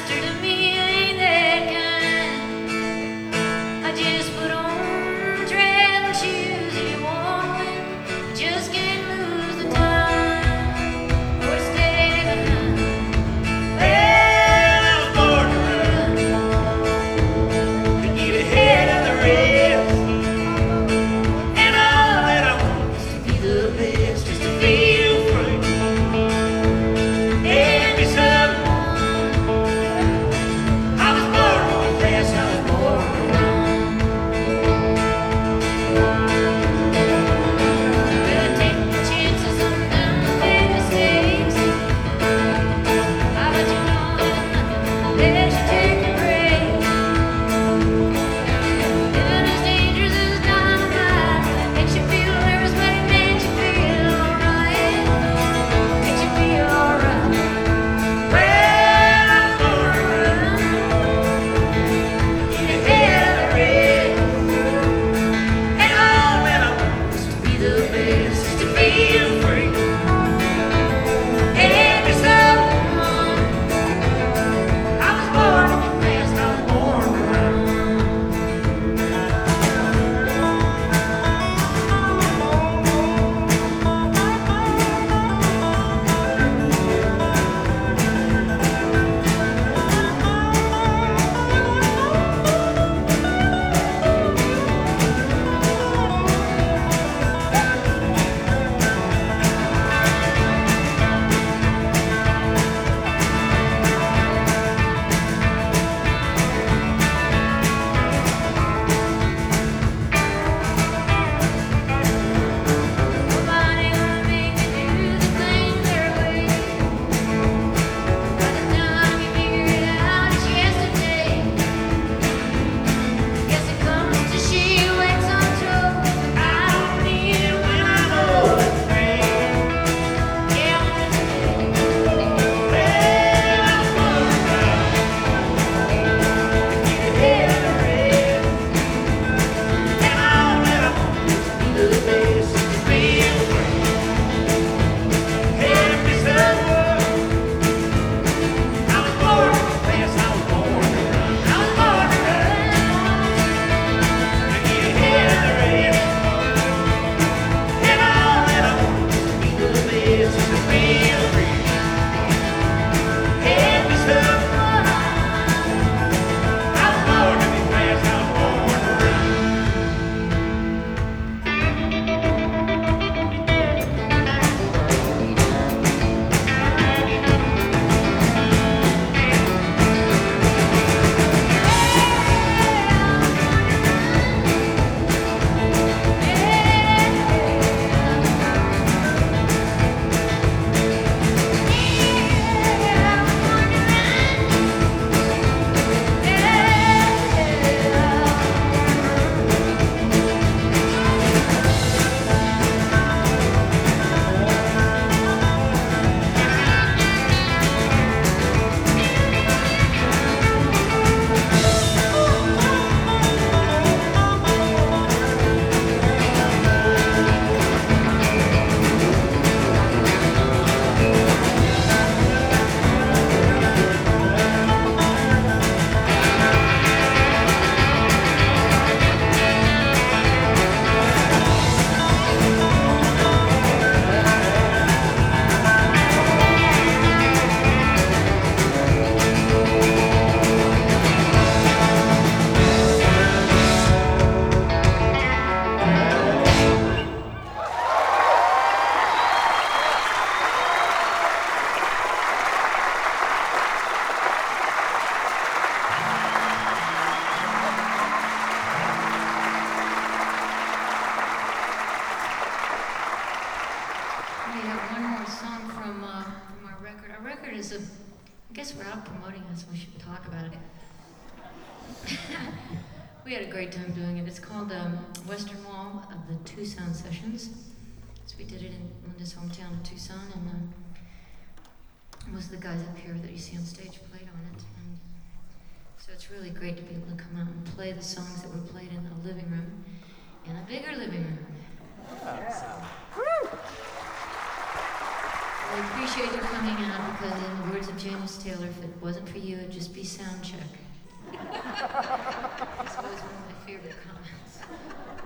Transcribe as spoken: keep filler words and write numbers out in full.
We had a great time doing it. It's called um, Western Wall of the Tucson Sessions. So we did it in Linda's hometown of Tucson, and um, most of the guys up here that you see on stage played on it. And so it's really great to be able to come out and play the songs that were played in the living room, in a bigger living room. Yeah. We appreciate you coming out because, in the words of Jane James Taylor, if it wasn't for you, it'd just be sound check. This was one of my favorite comments.